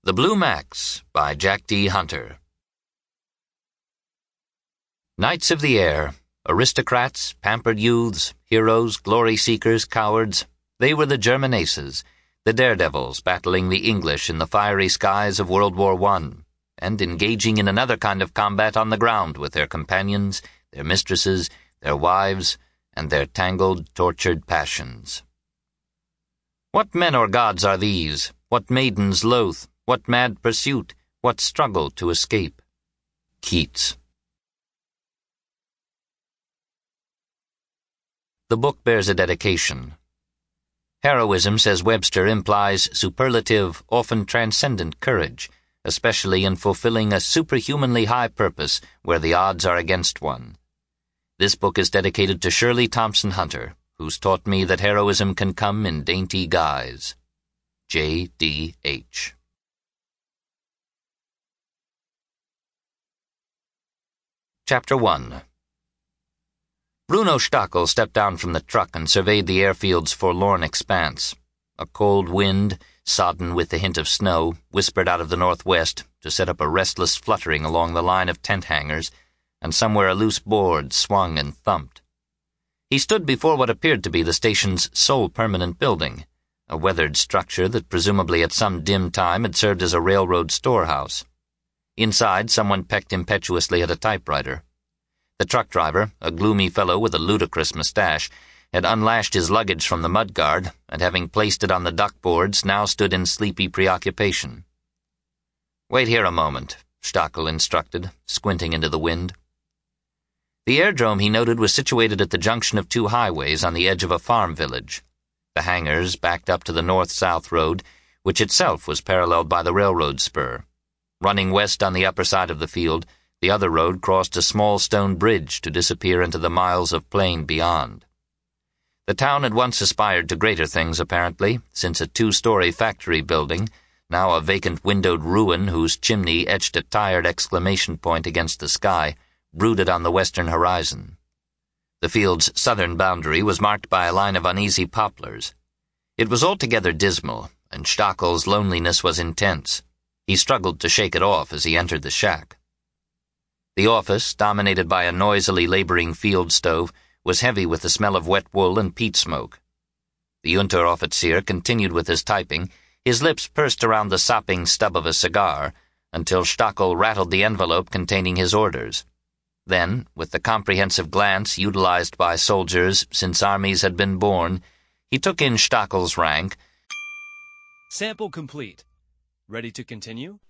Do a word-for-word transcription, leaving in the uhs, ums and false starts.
The Blue Max by Jack D. Hunter. Knights of the air, aristocrats, pampered youths, heroes, glory-seekers, cowards, they were the German aces, the daredevils battling the English in the fiery skies of World War One, and engaging in another kind of combat on the ground with their companions, their mistresses, their wives, and their tangled, tortured passions. What men or gods are these? What maidens loath? What mad pursuit? What struggle to escape? Keats. The book bears a dedication. Heroism, says Webster, implies superlative, often transcendent courage, especially in fulfilling a superhumanly high purpose where the odds are against one. This book is dedicated to Shirley Thompson Hunter, who's taught me that heroism can come in dainty guise. J D H Chapter one. Bruno Stachel stepped down from the truck and surveyed the airfield's forlorn expanse. A cold wind, sodden with the hint of snow, whispered out of the northwest to set up a restless fluttering along the line of tent hangars, and somewhere a loose board swung and thumped. He stood before what appeared to be the station's sole permanent building, a weathered structure that presumably at some dim time had served as a railroad storehouse. Inside, someone pecked impetuously at a typewriter. The truck driver, a gloomy fellow with a ludicrous mustache, had unlashed his luggage from the mudguard, and having placed it on the duckboards, now stood in sleepy preoccupation. "Wait here a moment," Stachel instructed, squinting into the wind. The airdrome, he noted, was situated at the junction of two highways on the edge of a farm village. The hangars backed up to the north-south road, which itself was paralleled by the railroad spur. Running west on the upper side of the field, the other road crossed a small stone bridge to disappear into the miles of plain beyond. The town had once aspired to greater things, apparently, since a two-story factory building, now a vacant windowed ruin whose chimney etched a tired exclamation point against the sky, brooded on the western horizon. The field's southern boundary was marked by a line of uneasy poplars. It was altogether dismal, and Stachel's loneliness was intense. He struggled to shake it off as he entered the shack. The office, dominated by a noisily laboring field stove, was heavy with the smell of wet wool and peat smoke. The Unteroffizier continued with his typing, his lips pursed around the sopping stub of a cigar, until Stachel rattled the envelope containing his orders. Then, with the comprehensive glance utilized by soldiers since armies had been born, he took in Stachel's rank. Sample complete. Ready to continue?